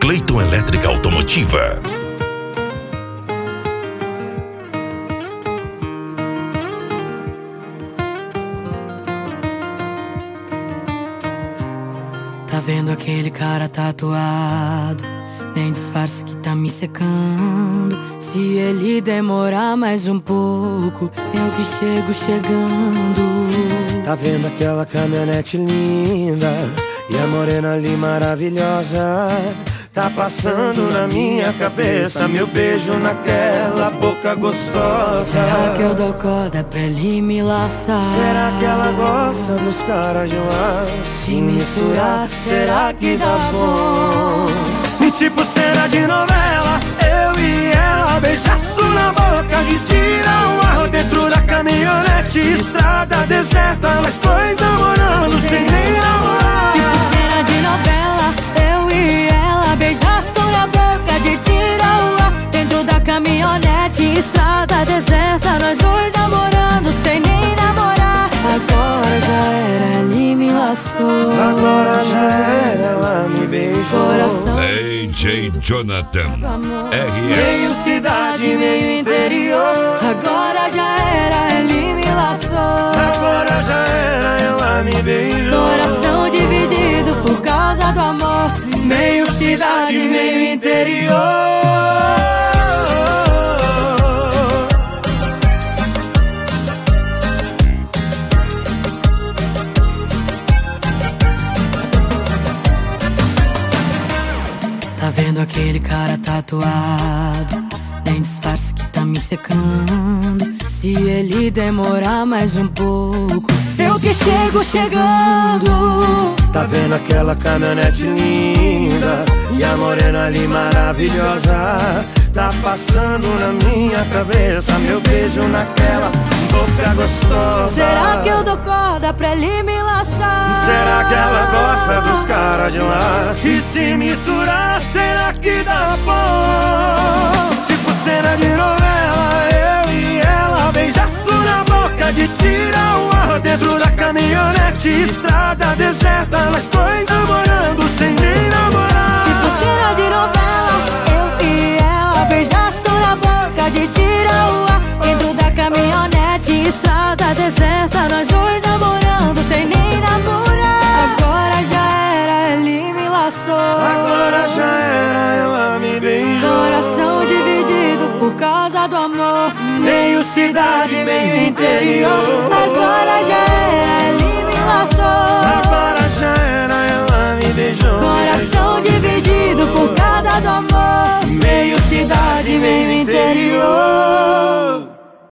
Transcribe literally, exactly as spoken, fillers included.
Cleiton Elétrica Automotiva. Tá vendo aquele cara tatuado? Nem disfarce que tá me secando. Se ele demorar mais um pouco, eu que chego chegando. Tá vendo aquela caminhonete linda e a morena ali maravilhosa? Tá passando na minha cabeça meu beijo naquela boca gostosa. Será que eu dou corda pra ele me laçar? Será que ela gosta dos caras de lá? Se misturar, será que dá bom? Tipo cena de novela, eu e ela, beijaço na boca que tira o ar dentro da caminhonete, estrada deserta, nós dois namorando sem nem namorar. Tipo cena de novela, eu e ela, beijaço na boca de tira o ar dentro da caminhonete, estrada deserta, nós dois namorando sem nem namorar. Agora já era, ele me laçou. Agora já era, ela me beijou. Coração D J Jonathan R meio S. cidade, meio interior. Agora já era, ele me laçou. Agora já era, ela me beijou. Coração dividido por causa do amor. Meio cidade, meio interior. Tá vendo aquele cara tatuado? Nem disfarce que tá me secando. Se ele demorar mais um pouco, eu que chego chegando. Tá vendo aquela caminhonete linda e a morena ali maravilhosa? Tá passando na minha cabeça meu beijo naquela boca gostosa. Será que eu dou corda pra ele me laçar? Será que ela gosta dos caras de lá? E se misturar, será que dá bom? Tipo cena de novela, eu e ela, beijaço na boca de tira o ar dentro da caminhonete, estrada deserta, nós dois namorando sem nem namorar. Tipo cena de novela, eu e ela, beijaço na boca de tira o ar dentro da caminhonete, estrada deserta, nós dois namorando sem nem namorar. Agora já era, ele me laçou. Agora já era, ela me beijou. Coração dividido por causa do amor. Meio cidade, meio interior. Agora já era, ele me laçou. Agora já era, ela me beijou. Coração dividido por causa do amor. Meio cidade, meio interior.